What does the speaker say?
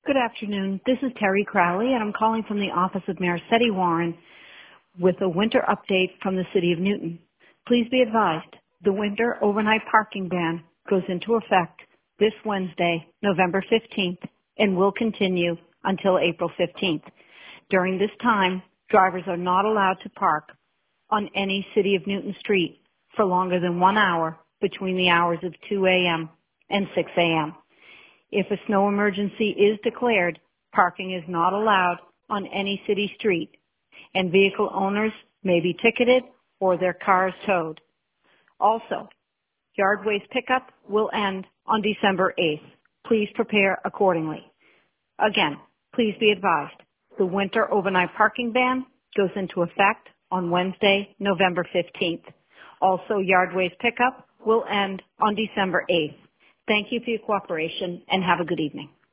Good afternoon. This is Terry Crowley, and I'm calling from the office of Mayor Seti Warren with a winter update from the City of Newton. Please be advised, the winter overnight parking ban goes into effect this Wednesday, November 15th, and will continue until April 15th. During this time, drivers are not allowed to park on any City of Newton street for longer than 1 hour between the hours of 2 a.m. and 6 a.m. If a snow emergency is declared, parking is not allowed on any city street, and vehicle owners may be ticketed or their cars towed. Also, yard waste pickup will end on December 8th. Please prepare accordingly. Again, please be advised, the winter overnight parking ban goes into effect on Wednesday, November 15th. Also, yard waste pickup will end on December 8th. Thank you for your cooperation and have a good evening.